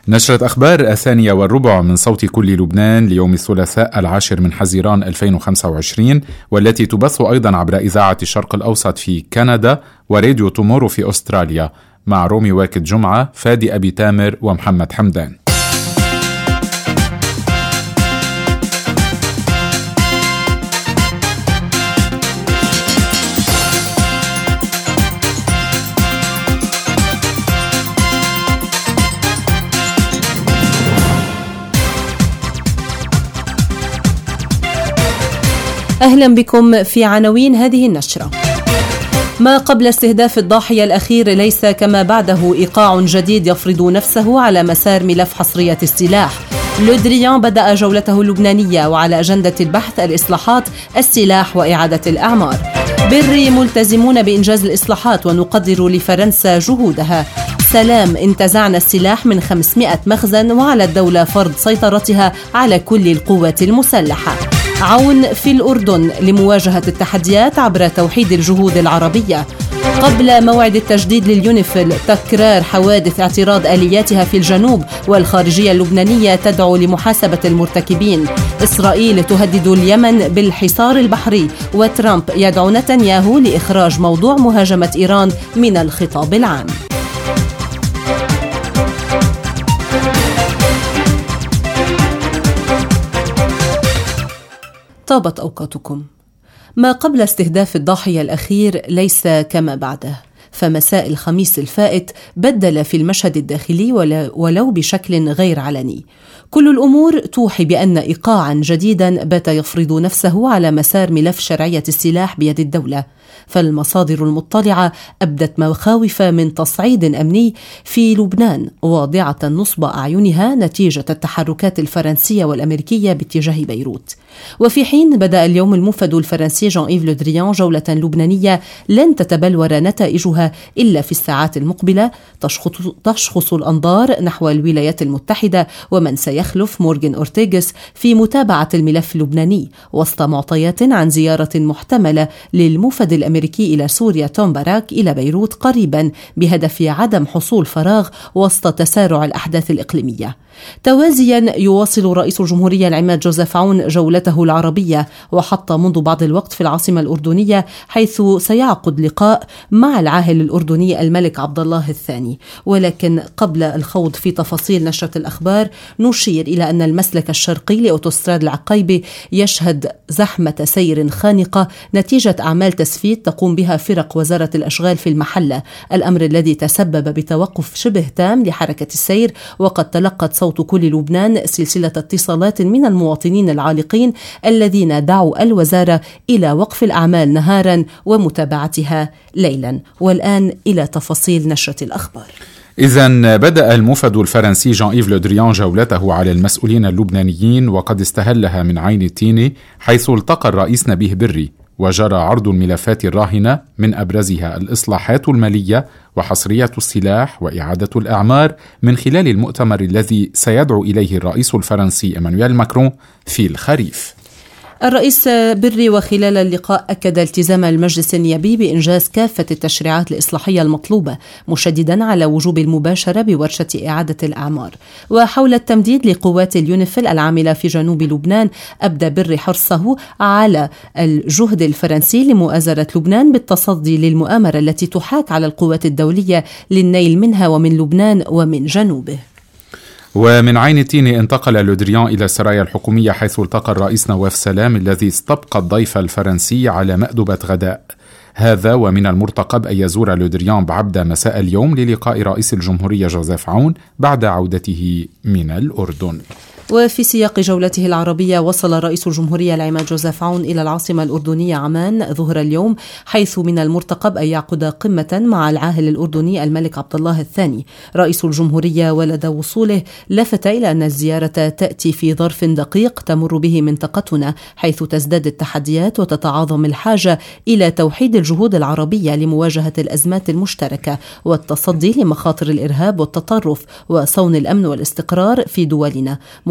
نشرة أخبار 2:15 من صوت كل لبنان ليوم الثلاثاء 10 حزيران 2025، والتي تبث أيضا عبر إذاعة الشرق الأوسط في كندا وراديو تومورو في أستراليا، مع رومي واكد جمعة، فادي أبي تامر ومحمد حمدان. أهلا بكم في عناوين هذه النشرة. ما قبل استهداف الضاحية الأخير ليس كما بعده، إيقاع جديد يفرض نفسه على مسار ملف حصرية السلاح. لودريان بدأ جولته اللبنانية، وعلى أجندة البحث الإصلاحات، السلاح وإعادة الأعمار. بري ملتزمون بإنجاز الإصلاحات ونقدر لفرنسا جهودها. سلام، انتزعنا السلاح من 500 مخزن، وعلى الدولة فرض سيطرتها على كل القوات المسلحة. عون في الأردن لمواجهة التحديات عبر توحيد الجهود العربية. قبل موعد التجديد لليونيفيل، تكرار حوادث اعتراض آلياتها في الجنوب، والخارجية اللبنانية تدعو لمحاسبة المرتكبين. إسرائيل تهدد اليمن بالحصار البحري، وترامب يدعو نتنياهو لإخراج موضوع مهاجمة إيران من الخطاب العام. طابت أوقاتكم. ما قبل استهداف الضاحية الأخير ليس كما بعده، فمساء الخميس الفائت بدل في المشهد الداخلي ولو بشكل غير علني. كل الأمور توحي بأن إيقاعا جديدا بات يفرض نفسه على مسار ملف شرعية السلاح بيد الدولة، فالمصادر المطلعة أبدت مخاوف من تصعيد أمني في لبنان، واضعة نصب أعينها نتيجة التحركات الفرنسية والأمريكية باتجاه بيروت. وفي حين بدأ اليوم الموفد الفرنسي جان-إيف لو دريان جولة لبنانية لن تتبلور نتائجها إلا في الساعات المقبلة، تشخص الأنظار نحو الولايات المتحدة ومن سيخلف مورغان أورتيغس في متابعة الملف اللبناني، وسط معطيات عن زيارة محتملة للموفد الأمريكي إلى سوريا توم باراك إلى بيروت قريبا، بهدف عدم حصول فراغ وسط تسارع الأحداث الإقليمية. توازيا يواصل رئيس الجمهورية العماد جوزيف عون جولته العربية، وحط منذ بعض الوقت في العاصمة الأردنية، حيث سيعقد لقاء مع العاهل الأردني الملك عبد الله الثاني. ولكن قبل الخوض في تفاصيل نشرة الأخبار، نشير إلى أن المسلك الشرقي لأوتوستراد العقيبة يشهد زحمة سير خانقة نتيجة أعمال تسفيت تقوم بها فرق وزارة الأشغال في المحلة، الأمر الذي تسبب بتوقف شبه تام لحركة السير. وقد تلقت صوت كل لبنان سلسلة اتصالات من المواطنين العالقين الذين دعوا الوزارة إلى وقف الأعمال نهارا ومتابعتها ليلا. والآن إلى تفاصيل نشرة الأخبار. إذن بدأ الموفد الفرنسي جان-إيف لو دريان جولته على المسؤولين اللبنانيين، وقد استهلها من عين التينة، حيث التقى الرئيس نبيه بري وجرى عرض الملفات الراهنة، من أبرزها الإصلاحات المالية وحصرية السلاح وإعادة الأعمار، من خلال المؤتمر الذي سيدعو إليه الرئيس الفرنسي إيمانويل ماكرون في الخريف. الرئيس بري وخلال اللقاء أكد التزام المجلس النيابي بإنجاز كافة التشريعات الإصلاحية المطلوبة، مشددا على وجوب المباشرة بورشة إعادة الأعمار. وحول التمديد لقوات اليونيفيل العاملة في جنوب لبنان، أبدى بري حرصه على الجهد الفرنسي لمؤازرة لبنان بالتصدي للمؤامرة التي تحاك على القوات الدولية للنيل منها ومن لبنان ومن جنوبه. ومن عين التينة انتقل لو دريان إلى السرايا الحكومية، حيث التقى الرئيس نواف سلام الذي استبقى الضيف الفرنسي على مأدبة غداء. هذا ومن المرتقب أن يزور لو دريان بعبدة مساء اليوم للقاء رئيس الجمهورية جوزيف عون بعد عودته من الأردن. وفي سياق جولته العربية، وصل رئيس الجمهورية العماد جوزيف عون إلى العاصمة الأردنية عمان ظهر اليوم، حيث من المرتقب أن يعقد قمة مع العاهل الأردني الملك عبد الله الثاني. رئيس الجمهورية ولدى وصوله لفت إلى أن الزيارة تأتي في ظرف دقيق تمر به منطقتنا، حيث تزداد التحديات وتتعاظم الحاجة إلى توحيد الجهود العربية لمواجهة الأزمات المشتركة والتصدي لمخاطر الإرهاب والتطرف وصون الأمن والاستقرار في دولنا،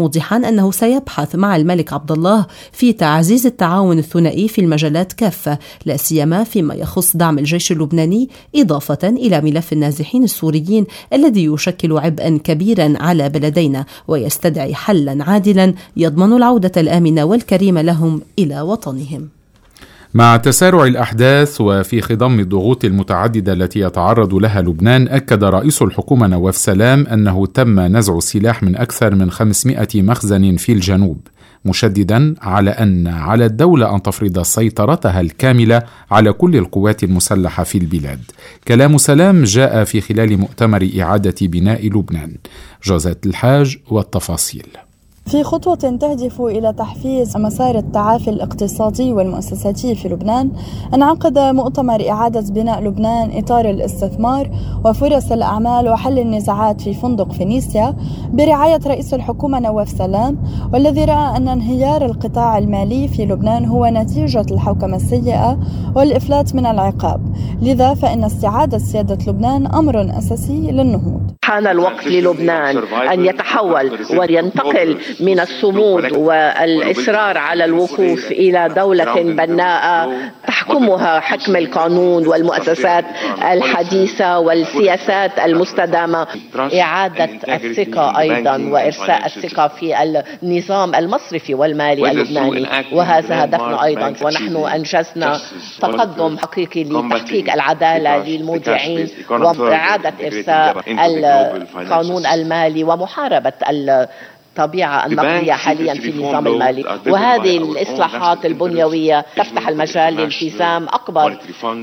موضحا أنه سيبحث مع الملك عبد الله في تعزيز التعاون الثنائي في المجالات كافة، لا سيما فيما يخص دعم الجيش اللبناني، إضافة إلى ملف النازحين السوريين الذي يشكل عبئا كبيرا على بلدينا ويستدعي حلا عادلا يضمن العودة الآمنة والكريمة لهم إلى وطنهم. مع تسارع الأحداث وفي خضم الضغوط المتعددة التي يتعرض لها لبنان، أكد رئيس الحكومة نواف سلام أنه تم نزع السلاح من أكثر من 500 مخزن في الجنوب، مشددا على أن على الدولة أن تفرض سيطرتها الكاملة على كل القوات المسلحة في البلاد. كلام سلام جاء في خلال مؤتمر إعادة بناء لبنان. جوزات الحاج والتفاصيل. في خطوة تهدف إلى تحفيز مسار التعافي الاقتصادي والمؤسساتي في لبنان، انعقد مؤتمر إعادة بناء لبنان إطار الاستثمار وفرص الأعمال وحل النزاعات في فندق فينيسيا برعاية رئيس الحكومة نواف سلام، والذي رأى أن انهيار القطاع المالي في لبنان هو نتيجة الحوكمة السيئة والإفلات من العقاب، لذا فإن استعادة سيادة لبنان أمر أساسي للنهوض. حان الوقت للبنان أن يتحول وينتقل من الصمود والإصرار على الوقوف إلى دولة بناءة تحكمها حكم القانون والمؤسسات الحديثة والسياسات المستدامة، إعادة الثقة أيضا وإرساء الثقة في النظام المصرفي والمالي اللبناني، وهذا هدفنا أيضا. ونحن أنجزنا تقدم حقيقي لتحقيق العدالة للمودعين وإعادة إرساء القانون المالي ومحاربة الطبيعة النقدية حاليا في النظام المالي. وهذه الإصلاحات البنيوية تفتح المجال لالتزام أكبر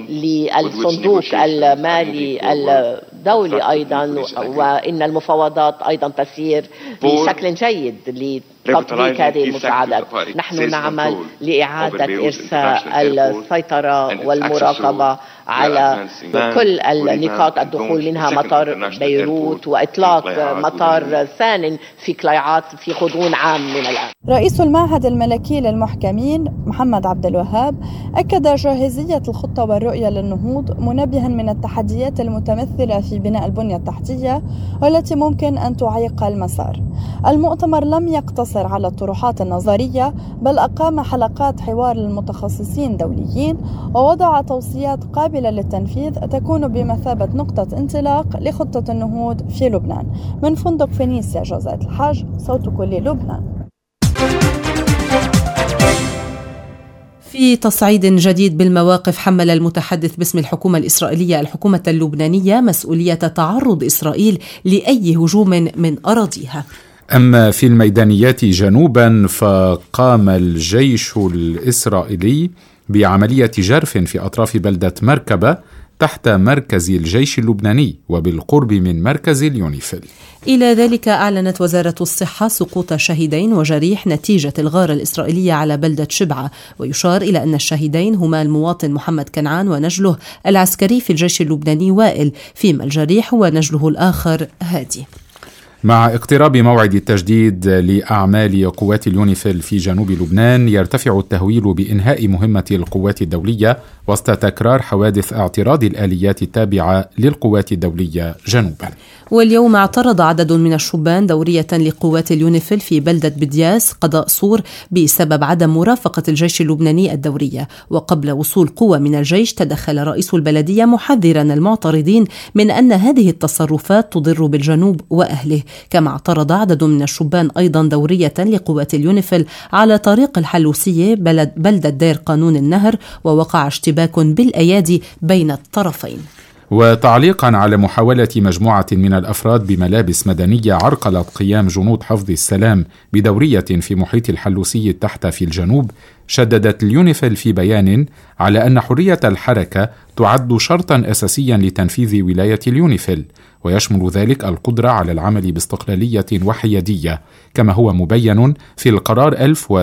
للصندوق المالي الدولي أيضا، وإن المفاوضات أيضا تسير بشكل جيد لتطبيق هذه المساعدات. نحن نعمل لإعادة إرساء السيطرة والمراقبة على كل النقاط الدخول، منها مطار بيروت وإطلاق مطار ثان في كليعات في غضون عام من الآن. رئيس المعهد الملكي للمحكمين محمد عبد الوهاب أكد جاهزية الخطة والرؤية للنهوض، منبها من التحديات المتمثلة في بناء البنية التحتية والتي ممكن أن تعيق المسار. المؤتمر لم يقتصر على الطروحات النظرية، بل أقام حلقات حوار للمتخصصين دوليين ووضع توصيات قابلة للتنفيذ تكون بمثابة نقطة انطلاق لخطة النهوض في لبنان. من فندق فينيسيا، جوزات الحاج، صوت كل لبنان. في تصعيد جديد بالمواقف، حمل المتحدث باسم الحكومة الإسرائيلية الحكومة اللبنانية مسؤولية تعرض إسرائيل لأي هجوم من أراضيها. أما في الميدانيات جنوبا، فقام الجيش الإسرائيلي بعملية جرف في أطراف بلدة مركبة تحت مركز الجيش اللبناني وبالقرب من مركز اليونيفيل. إلى ذلك أعلنت وزارة الصحة سقوط شهيدين وجريح نتيجة الغارة الإسرائيلية على بلدة شبعة، ويشار إلى أن الشهيدين هما المواطن محمد كنعان ونجله العسكري في الجيش اللبناني وائل، فيما الجريح هو نجله الآخر هادي. مع اقتراب موعد التجديد لأعمال قوات اليونيفيل في جنوب لبنان، يرتفع التهويل بإنهاء مهمة القوات الدولية وسط تكرار حوادث اعتراض الآليات التابعة للقوات الدولية جنوبا. واليوم اعترض عدد من الشبان دورية لقوات اليونيفيل في بلدة بدياس قضاء صور بسبب عدم مرافقة الجيش اللبناني الدورية. وقبل وصول قوة من الجيش تدخل رئيس البلدية محذرا المعترضين من أن هذه التصرفات تضر بالجنوب وأهله. كما اعترض عدد من الشبان أيضا دورية لقوات اليونيفيل على طريق الحلوسية بلدة دير قانون النهر، ووقع اشتباك بالأيادي بين الطرفين. وتعليقا على محاولة مجموعة من الأفراد بملابس مدنية عرقلت قيام جنود حفظ السلام بدورية في محيط الحلوسي تحت في الجنوب، شددت اليونيفيل في بيان على أن حرية الحركة تعد شرطا أساسيا لتنفيذ ولاية اليونيفيل، ويشمل ذلك القدرة على العمل باستقلالية وحيادية كما هو مبين في القرار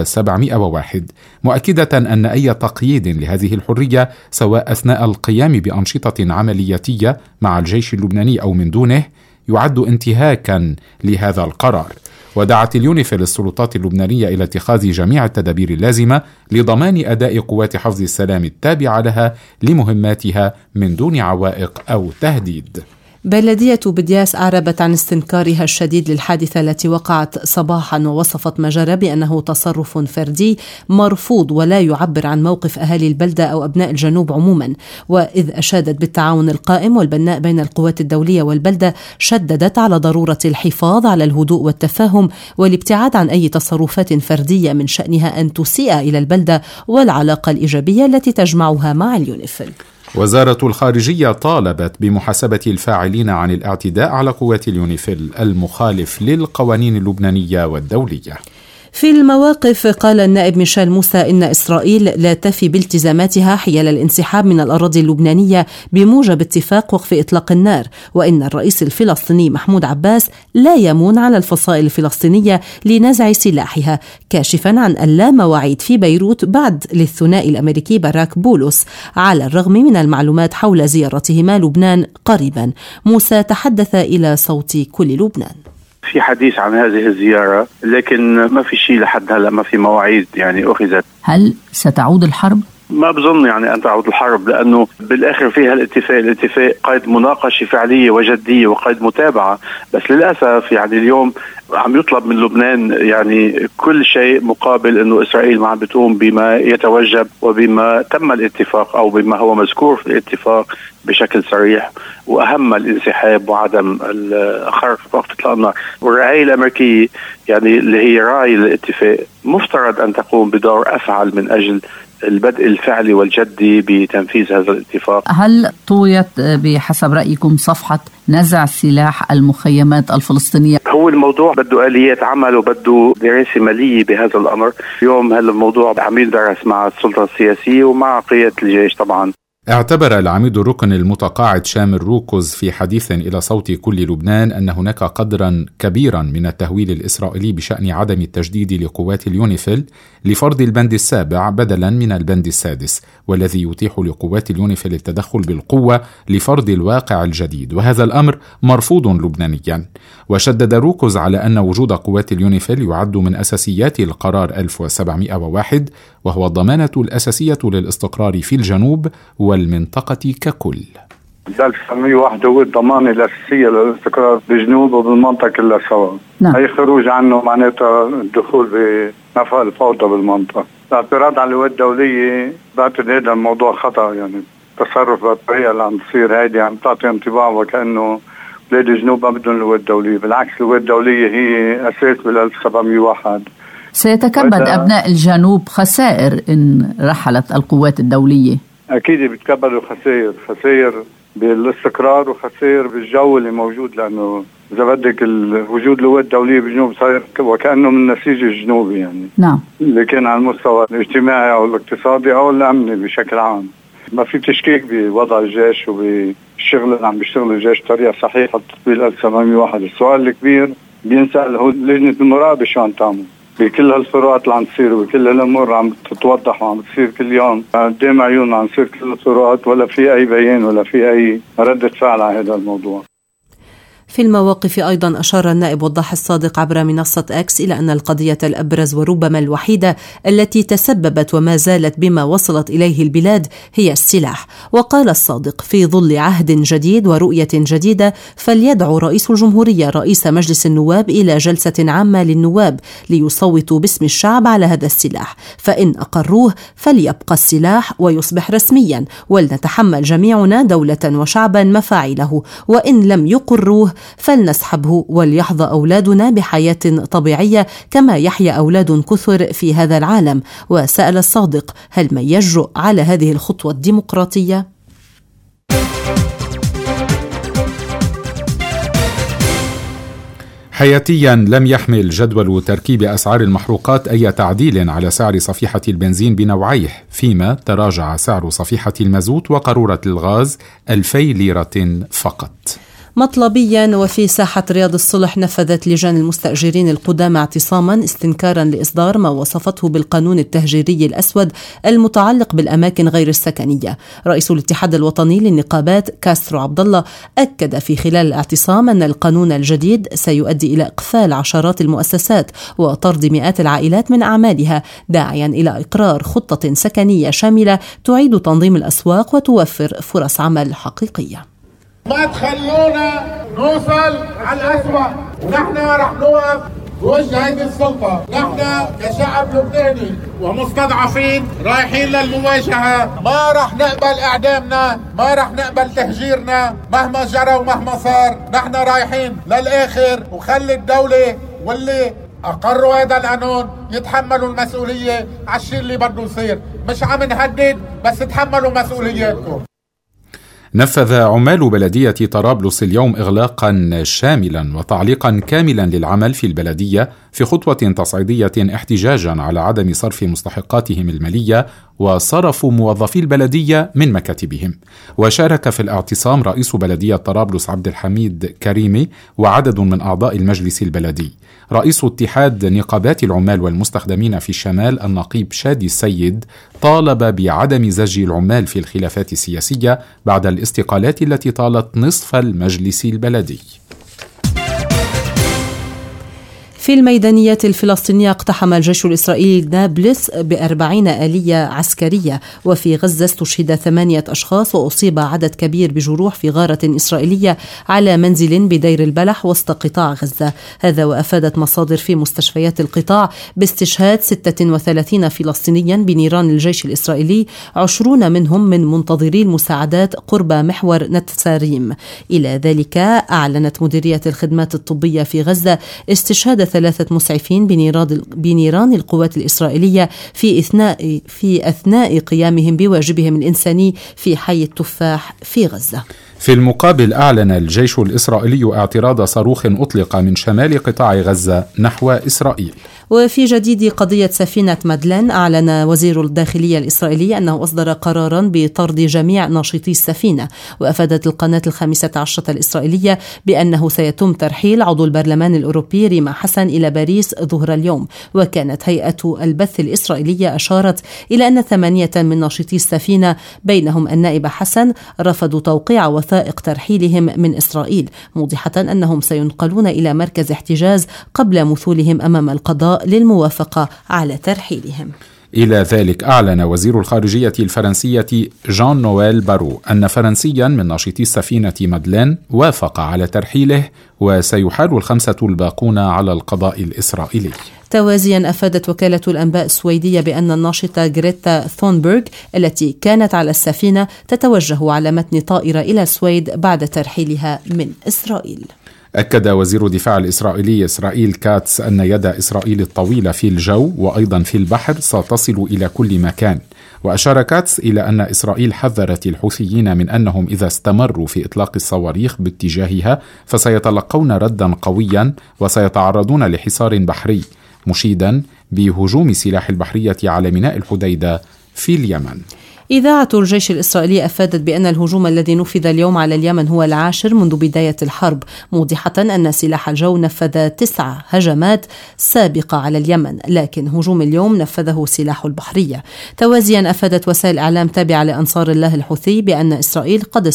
1701، مؤكدة أن أي تقييد لهذه الحرية سواء أثناء القيام بأنشطة عملياتية مع الجيش اللبناني أو من دونه يعد انتهاكا لهذا القرار. ودعت اليونيفيل السلطات اللبنانية إلى اتخاذ جميع التدابير اللازمة لضمان أداء قوات حفظ السلام التابعة لها لمهماتها من دون عوائق أو تهديد. بلدية بدياس أعربت عن استنكارها الشديد للحادثة التي وقعت صباحا، ووصفت ما جرى بأنه تصرف فردي مرفوض ولا يعبر عن موقف أهالي البلدة أو أبناء الجنوب عموما. وإذ أشادت بالتعاون القائم والبناء بين القوات الدولية والبلدة، شددت على ضرورة الحفاظ على الهدوء والتفاهم والابتعاد عن أي تصرفات فردية من شأنها أن تسيء إلى البلدة والعلاقة الإيجابية التي تجمعها مع اليونيفيل. وزارة الخارجية طالبت بمحاسبة الفاعلين عن الاعتداء على قوات اليونيفيل المخالف للقوانين اللبنانية والدولية. في المواقف قال النائب ميشيل موسى إن إسرائيل لا تفي بالتزاماتها حيال الانسحاب من الأراضي اللبنانية بموجب اتفاق وقف إطلاق النار، وإن الرئيس الفلسطيني محمود عباس لا يمون على الفصائل الفلسطينية لنزع سلاحها، كاشفا عن اللامواعيد في بيروت بعد للثنائي الأمريكي باراك بولس على الرغم من المعلومات حول زيارتهما لبنان قريبا. موسى تحدث إلى صوت كل لبنان. في حديث عن هذه الزيارة، لكن ما في شيء لحد هلا، ما في مواعيد أخذت. هل ستعود الحرب؟ ما بظن أن تعود الحرب، لأنه بالآخر فيها الاتفاق قيد مناقشة فعلية وجدية وقيد متابعة. بس للأسف اليوم عم يطلب من لبنان كل شيء مقابل أنه إسرائيل ما عم بتقوم بما يتوجب وبما تم الاتفاق أو بما هو مذكور في الاتفاق بشكل صريح، وأهم الانسحاب وعدم خرق وقف إطلاق النار. والرعاية الأمريكية اللي هي راعي الاتفاق مفترض أن تقوم بدور أفعل من أجل البدء الفعلي والجدي بتنفيذ هذا الاتفاق. هل طويت بحسب رأيكم صفحة نزع سلاح المخيمات الفلسطينية؟ هو الموضوع بده آليات عمل وبده دراسة مالية بهذا الأمر. اليوم هذا الموضوع عم يدرس مع السلطة السياسية ومع قيادة الجيش. طبعا اعتبر العميد الركن المتقاعد شامل روكوز في حديث إلى صوت كل لبنان أن هناك قدرا كبيرا من التهويل الإسرائيلي بشأن عدم التجديد لقوات اليونيفيل لفرض البند السابع بدلا من البند السادس، والذي يتيح لقوات اليونيفيل التدخل بالقوة لفرض الواقع الجديد، وهذا الأمر مرفوض لبنانيا. وشدد روكوز على أن وجود قوات اليونيفيل يعد من أساسيات القرار 1701، وهو الضمانة الأساسية للاستقرار في الجنوب والمنطقة ككل. 1701 هو الضمانة الأساسية للاستقرار بالجنوب وبالمنطقة كلها سوا. أي خروج عنه معناتها الدخول بنفق الفوضى بالمنطقة. الاعتراض على القوات الدولية بعتقد هذا الموضوع خطأ. التصرف بالطريقة اللي عم تصير هيدي عم تعطي انطباع وكأنه بلاد الجنوب ما بدهم القوات الدولية. بالعكس القوات الدولية هي أساس بال1701. سيتكبد أبناء الجنوب خسائر إن رحلت القوات الدولية. أكيد بيتكبدوا خسائر بالاستقرار وخسائر بالجو اللي موجود، لأنه إذا بدك وجود القوات الدولية بالجنوب صار وكأنه من نسيج الجنوبي نعم. اللي كان على المستوى الاجتماعي أو الاقتصادي أو الأمني بشكل عام. ما في تشكيك بوضع الجيش وبالشغل اللي عم بيشتغل الجيش بطريقة صحيحة تطبيق 1701. السؤال الكبير بينسأل هو لجنة المراقبة شو عم تعمل بكل هالفروقات اللي عم تصير وبكل هالامور عم تتوضح وعم تصير كل يوم قدام عيوننا، عم تصير كل الفروقات ولا في اي بيان ولا في اي ردة فعل على هذا الموضوع. في المواقف أيضا أشار النائب وضاح الصادق عبر منصة أكس إلى أن القضية الأبرز وربما الوحيدة التي تسببت وما زالت بما وصلت إليه البلاد هي السلاح. وقال الصادق: في ظل عهد جديد ورؤية جديدة فليدعو رئيس الجمهورية رئيس مجلس النواب إلى جلسة عامة للنواب ليصوتوا باسم الشعب على هذا السلاح، فإن أقروه فليبقى السلاح ويصبح رسميا، ولنتحمل جميعنا دولة وشعبا مفاعله، وإن لم يقروه فلنسحبه وليحظى أولادنا بحياة طبيعية كما يحيا أولاد كثر في هذا العالم. وسأل الصادق: هل من يجرؤ على هذه الخطوة الديمقراطية؟ حياتيا لم يحمل جدول تركيب أسعار المحروقات أي تعديل على سعر صفيحة البنزين بنوعيه، فيما تراجع سعر صفيحة المازوت وقارورة الغاز 2000 ليرة فقط. مطلبيا وفي ساحة رياض الصلح نفذت لجان المستأجرين القدامى اعتصاما استنكارا لإصدار ما وصفته بالقانون التهجيري الأسود المتعلق بالأماكن غير السكنية. رئيس الاتحاد الوطني للنقابات كاسترو عبد الله أكد في خلال الاعتصام أن القانون الجديد سيؤدي إلى إقفال عشرات المؤسسات وطرد مئات العائلات من أعمالها، داعيا إلى إقرار خطة سكنية شاملة تعيد تنظيم الأسواق وتوفر فرص عمل حقيقية. ما تخلونا نوصل على الأسوأ، ونحن رح نوقف بوجه هذه السلطة. نحن كشعب لبناني ومستضعفين رايحين للمواجهة، ما رح نقبل إعدامنا، ما رح نقبل تهجيرنا مهما جرى ومهما صار. نحن رايحين للآخر، وخلي الدولة واللي أقروا هذا القانون يتحملوا المسؤولية على الشيء اللي بده يصير. مش عم نهدد، بس تحملوا مسؤولياتكم. نفذ عمال بلدية طرابلس اليوم إغلاقا شاملا وتعليقا كاملا للعمل في البلدية في خطوة تصعيدية احتجاجا على عدم صرف مستحقاتهم المالية وصرفوا موظفي البلدية من مكاتبهم. وشارك في الاعتصام رئيس بلدية طرابلس عبد الحميد كريمي وعدد من أعضاء المجلس البلدي. رئيس اتحاد نقابات العمال والمستخدمين في الشمال النقيب شادي السيد طالب بعدم زج العمال في الخلافات السياسية بعد الاستقالات التي طالت نصف المجلس البلدي. في الميدانيات الفلسطينية اقتحم الجيش الإسرائيلي نابلس ب40 آلية عسكرية. وفي غزة استشهد 8 أشخاص وأصيب عدد كبير بجروح في غارة إسرائيلية على منزل بدير البلح وسط قطاع غزة. هذا وأفادت مصادر في مستشفيات القطاع باستشهاد 36 فلسطينيا بنيران الجيش الإسرائيلي، 20 منهم من منتظري المساعدات قرب محور نتساريم. إلى ذلك أعلنت مديرية الخدمات الطبية في غزة استشهاد 3 مسعفين بنيران القوات الإسرائيلية في أثناء قيامهم بواجبهم الإنساني في حي التفاح في غزة. في المقابل أعلن الجيش الإسرائيلي اعتراض صاروخ أطلق من شمال قطاع غزة نحو إسرائيل. وفي جديد قضية سفينة مادلين، أعلن وزير الداخلية الإسرائيلي أنه أصدر قرارا بطرد جميع ناشطي السفينة. وأفادت القناة 15 الإسرائيلية بأنه سيتم ترحيل عضو البرلمان الأوروبي ريما حسن إلى باريس ظهر اليوم. وكانت هيئة البث الإسرائيلية أشارت إلى أن 8 من ناشطي السفينة بينهم النائب حسن رفضوا توقيع وثائق ترحيلهم من إسرائيل، موضحة أنهم سينقلون إلى مركز احتجاز قبل مثولهم أمام القضاء للموافقة على ترحيلهم. إلى ذلك أعلن وزير الخارجية الفرنسية جان نويل بارو أن فرنسيا من ناشطي السفينة مادلين وافق على ترحيله، وسيحال 5 الباقون على القضاء الإسرائيلي. توازيا أفادت وكالة الأنباء السويدية بأن الناشطة غريتا ثونبرغ التي كانت على السفينة تتوجه على متن طائرة إلى السويد بعد ترحيلها من إسرائيل. أكد وزير الدفاع الإسرائيلي إسرائيل كاتس أن يد إسرائيل الطويلة في الجو وأيضا في البحر ستصل إلى كل مكان. وأشار كاتس إلى أن إسرائيل حذرت الحوثيين من أنهم إذا استمروا في إطلاق الصواريخ باتجاهها فسيتلقون ردا قويا وسيتعرضون لحصار بحري، مشيدا بهجوم سلاح البحرية على ميناء الحديدة في اليمن. إذاعة الجيش الإسرائيلي أفادت بأن الهجوم الذي نفذ اليوم على اليمن هو العاشر منذ بداية الحرب، موضحة أن سلاح الجو نفذ 9 هجمات سابقة على اليمن، لكن هجوم اليوم نفذه سلاح البحرية. توازيا أفادت وسائل إعلام تابعة لأنصار الله الحوثي بأن إسرائيل قد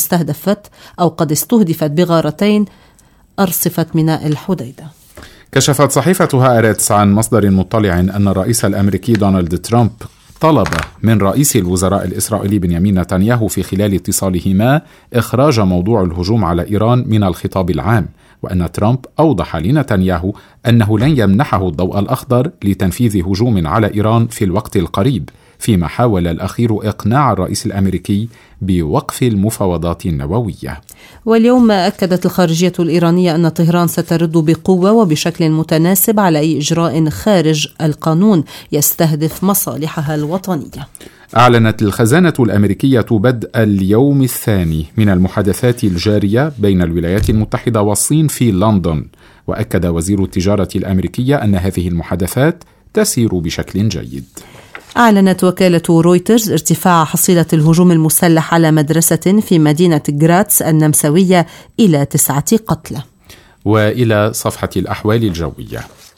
استهدفت بغارتين أرصفت ميناء الحديدة. كشفت صحيفة هآرتس عن مصدر مطلع أن الرئيس الأمريكي دونالد ترامب طلب من رئيس الوزراء الإسرائيلي بنيامين نتنياهو في خلال اتصالهما إخراج موضوع الهجوم على إيران من الخطاب العام، وأن ترامب أوضح لنتنياهو أنه لن يمنحه الضوء الأخضر لتنفيذ هجوم على إيران في الوقت القريب، فيما حاول الأخير إقناع الرئيس الأمريكي بوقف المفاوضات النووية. واليوم أكدت الخارجية الإيرانية أن طهران سترد بقوة وبشكل متناسب على أي إجراء خارج القانون يستهدف مصالحها الوطنية. أعلنت الخزانة الأمريكية بدء اليوم الثاني من المحادثات الجارية بين الولايات المتحدة والصين في لندن، وأكد وزير التجارة الأمريكية أن هذه المحادثات تسير بشكل جيد. أعلنت وكالة رويترز ارتفاع حصيلة الهجوم المسلح على مدرسة في مدينة غراتس النمساوية إلى 9 قتلى. وإلى صفحة الأحوال الجوية.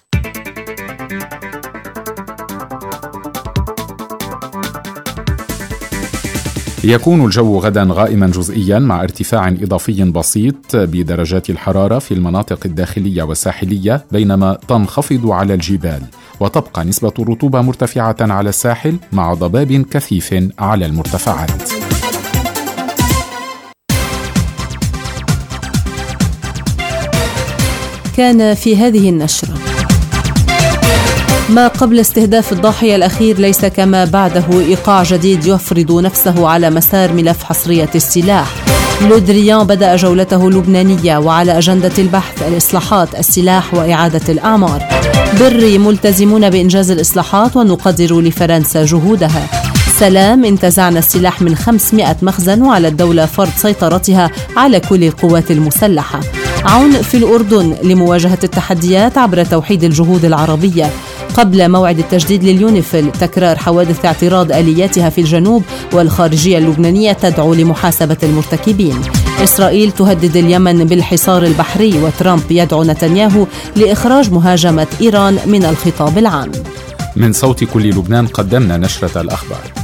يكون الجو غدا غائما جزئيا مع ارتفاع إضافي بسيط بدرجات الحرارة في المناطق الداخلية والساحلية، بينما تنخفض على الجبال، وتبقى نسبة الرطوبة مرتفعة على الساحل مع ضباب كثيف على المرتفعات. كان في هذه النشرة. ما قبل استهداف الضاحية الأخير ليس كما بعده. إيقاع جديد يفرض نفسه على مسار ملف حصرية السلاح. لو دريان بدأ جولته اللبنانية وعلى أجندة البحث الإصلاحات، السلاح وإعادة الأعمار. بري ملتزمون بإنجاز الإصلاحات ونقدر لفرنسا جهودها. سلام انتزعنا السلاح من 500 مخزن وعلى الدولة فرض سيطرتها على كل القوات المسلحة. عون في الأردن لمواجهة التحديات عبر توحيد الجهود العربية. قبل موعد التجديد لليونيفيل تكرار حوادث اعتراض آلياتها في الجنوب، والخارجية اللبنانية تدعو لمحاسبة المرتكبين. إسرائيل تهدد اليمن بالحصار البحري، وترامب يدعو نتنياهو لإخراج مهاجمة إيران من الخطاب العام. من صوت كل لبنان قدمنا نشرة الأخبار.